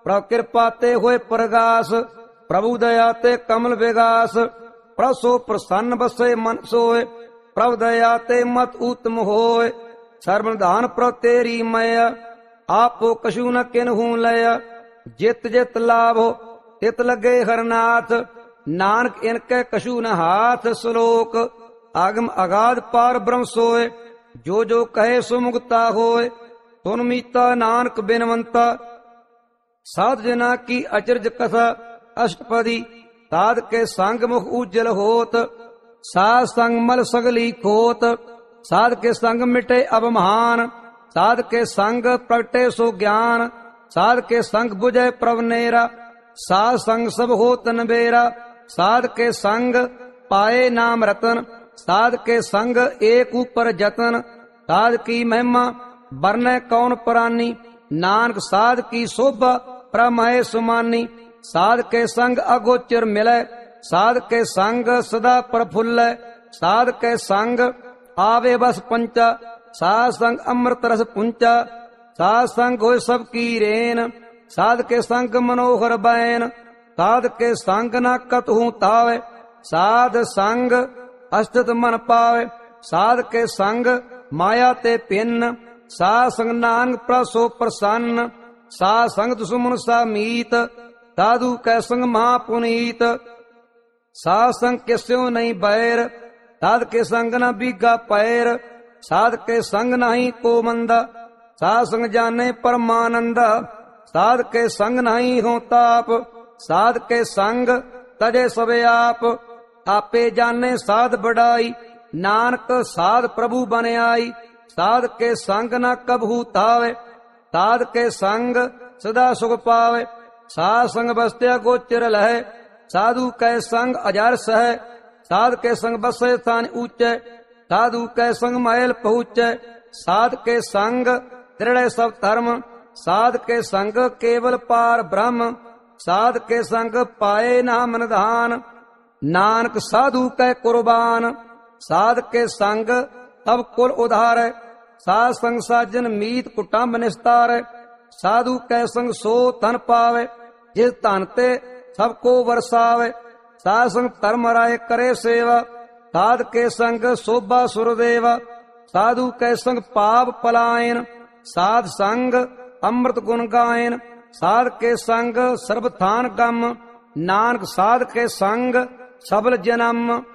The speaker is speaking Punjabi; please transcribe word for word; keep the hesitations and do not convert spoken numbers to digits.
ਪ੍ਰਭ ਕਿਰਪਾ ਤੇ ਹੋਏ ਪ੍ਰਗਾਸ, ਪ੍ਰਭੂ ਦਇਆ ਤੇ ਕਮਲ ਵਿਗਾਸ। ਪ੍ਰਭ ਸੋ ਪ੍ਰਸੰਨ ਬਸੇ ਮਨ ਸੋਏ, ਪ੍ਰਭ ਦਇਆ ਤੇ ਮਤ ਊਤਮ ਹੋਏ। ਸਰਬਨਿਧਾਨ ਪ੍ਰਭ ਤੇਰੀ ਮਇਆ, ਆਪੋ ਕਛੂ ਨ ਕਿਨਹੂ ਲਿਆ। ਜਿਤ ਜਿਤ ਲਾਭੋ ਤਿਤ ਲੱਗੇ ਹਰਨਾਥ, ਨਾਨਕ ਇਨਕੇ ਕਛੂ ਨ ਹਾਥ। ਸ਼ਲੋਕ ਆਗਮ ਅਗਾਧ ਪਾਰ ਬ੍ਰਹਮ ਸੋਏ, ਜੋ ਜੋ ਕਹੇ ਸੋ ਮੁਕਤਾ ਹੋਏ। ਸੁਨ ਮੀਤਾ ਨਾਨਕ ਬਿਨਵੰਤਾ, ਸਾਧ ਜਨਾ ਕੀ ਅਚਰਜ ਕਥਾ। ਅਸ਼ਟਪਦੀ ਸਾਧ ਕੇ ਸੰਗ ਮੁਖ ਉਜਲ ਹੋਤ, ਸਾਧ ਸੰਗ ਮਲ ਸਗਲੀ ਖੋਤ। ਸਾਧ ਕੇ ਸੰਗ ਮਿਟੇ ਅਬਮਾਨ, ਸਾਧ ਕੇ ਸੰਗ ਪ੍ਰਗਟੇ ਸੋ ਗਿਆਨ। ਸਾਧ ਕੇ ਸੰਗ ਬੁਝੈ ਪ੍ਰਭ ਨੇਰਾ, ਸਾਧ ਸੰਗ ਸਭ ਹੋਤ ਨਬੇਰਾ। ਸਾਧ ਕੇ ਸੰਗ ਪਾਏ ਨਾਮ ਰਤਨ, ਸਾਧ ਕੇ ਸੰਗ ਏਕ ਉਪਰ ਜਤਨ। ਸਾਧ ਕੀ ਮਹਿਮਾ ਬਰਨੈ ਕੌਣ ਪ੍ਰਾਨੀ, ਨਾਨਕ ਸਾਧ ਕੀ ਸੋਭਾ ਪ੍ਰਮਹਿ ਸੁਮਾਨੀ। ਸਾਧ ਕੇ ਸੰਗ ਅਗੋਚਰ ਮਿਲੈ, ਸਾਧ ਕੇ ਸੰਗ ਸਦਾ ਪ੍ਰਫੁੱਲੈ। ਸਾਧ ਕੇ ਸੰਗ ਆਵੇ ਬਸ ਪੰਚਾ, ਸਾਧ ਸੰਗ ਅੰਮ੍ਰਿਤ ਰਸ ਪੁੰਚਾ। ਸਾਧ ਸੰਗ ਹੋਏ ਸਭ ਕੀ ਰੇਨ, ਸਾਧ ਕੇ ਸੰਗ ਮਨੋਹਰ ਬੈਨ। ਸਾਧ ਕੇ ਸੰਗ ਨਾ ਕਤਹੂ ਤਾਵੇ, ਸਾਧ ਸੰਗ ਅਸਤਿਤ ਮਨ ਪਾਵੇ। ਸਾਧ ਕੇ ਸੰਗ ਮਾਇਆ ਤੇ ਪਿੰਨ, ਸਾਧ ਸੰਗ ਨਾਨਕ ਪ੍ਰਭ ਸੋ ਪ੍ਰਸੰਨ। ਸਾਧ ਸੰਗ ਦੁਸ਼ਮਨ ਸਾ ਮੀਤ, ਸਾਧੂ ਕੈ ਸੰਗ ਮਹਾ ਪੁਨੀਤ। ਸਾਧ ਸੰਗ ਕਿਸਿਓ ਨਹੀਂ ਬੈਰ, ਸਾਧ ਕੇ ਸੰਗ ਨਾ ਬੀਗਾ ਪੈਰ। ਸਾਧ ਕੇ ਸੰਗ ਨਹੀਂ ਕੋ ਮੰਦਾ, ਸਾਧ ਸੰਗ ਜਾਣੇ ਪਰਮਾਨੰਦਾ। ਸਾਧ ਕੇ ਸੰਗ ਨਹੀਂ ਹੋ ਤਾਪ, ਸਾਧ ਕੇ ਸੰਗ ਤਜੇ ਸਭੇ ਆਪ। ਆਪੇ ਜਾਣੇ ਸਾਧ ਬੜਾਈ, ਨਾਨਕ ਸਾਧ ਪ੍ਰਭੂ ਬਨ ਆਈ। ਸਾਧ ਕੇ ਸੰਗ ਨਾ ਕਬਹੂ ਤਾਵੇ, ਸਾਧ ਕੇ ਸੰਗ ਸਦਾ ਸੁਖ ਪਾਵੇ। ਸਾਧ ਸੰਗ ਬਸਤਿਆ ਗੋਚਰ ਲਹੈ, ਸਾਧੂ ਕੈ ਸੰਗ ਅਜਰ ਸਹੈ। ਸਾਧ ਕੇ ਸੰਗ ਬਸੇ ਸਥਾਨ ਊਚੈ, ਸਾਧੂ ਕੈ ਸੰਗ ਮਹਿਲ ਪਹੁੰਚੈ। ਸਾਧ ਕੇ ਸੰਗ ਦ੍ਰਿੜੈ ਸਭ ਧਰਮ, ਸਾਧ ਕੇ ਸੰਗ ਕੇਵਲ ਪਾਰ ਬ੍ਰਹਮ। ਸਾਧ ਕੇ ਸੰਗ ਪਾਏ ਨਾਮ ਨਿਧਾਨ, ਨਾਨਕ ਸਾਧੂ ਕੈ ਕੁਰਬਾਨ। ਸਾਧ ਕੇ ਸੰਗ ਤਬ ਕੁਲ ਉਧਾਰੈ, ਸਾਧ ਸੰਗ ਸਾਜਨ ਮੀਤ ਕੁਟੰਬ ਨਿਸਤਾਰੈ। ਸਾਧੂ ਕੈ ਸੰਗ ਸੋ ਧਨ ਪਾਵੇ, ਜਿਸ ਧਨ ਤੇ ਸਭ ਕੋ ਵਰਸਾਵੇ। ਸਾਧ ਸੰਗ ਧਰਮ ਰਾਏ ਕਰੇ ਸੇਵਾ, ਸਾਧ ਕੇ ਸੰਗ ਸੋਭਾ ਸੁਰਦੇਵਾ। ਸਾਧੂ ਕੈ ਸੰਗ ਪਾਪ ਪਲਾਇਨ, ਸਾਧ ਸੰਗ ਅੰਮ੍ਰਿਤ ਗੁਣ ਗਾਇਨ। ਸਾਧ ਕੇ ਸੰਗ ਸਰਬ ਥਾਨ ਗਮ, ਨਾਨਕ ਸਾਧ ਕੇ ਸੰਗ ਸਬਲ ਜਨਮ।